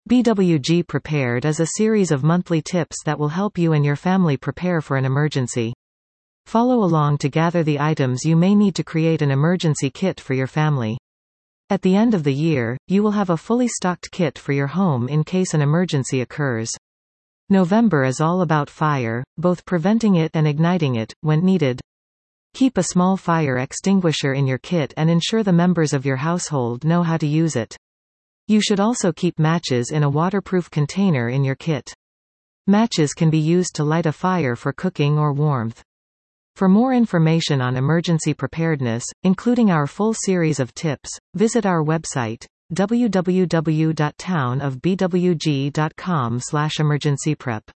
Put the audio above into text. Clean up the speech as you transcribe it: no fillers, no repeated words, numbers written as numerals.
BWG Prepared is a series of monthly tips that will help you and your family prepare for an emergency. Follow along to gather the items you may need to create an emergency kit for your family. At the end of the year, you will have a fully stocked kit for your home in case an emergency occurs. November is all about fire, both preventing it and igniting it, when needed. Keep a small fire extinguisher in your kit and ensure the members of your household know how to use it. You should also keep matches in a waterproof container in your kit. Matches can be used to light a fire for cooking or warmth. For more information on emergency preparedness, including our full series of tips, visit our website, www.townofbwg.com/emergencyprep.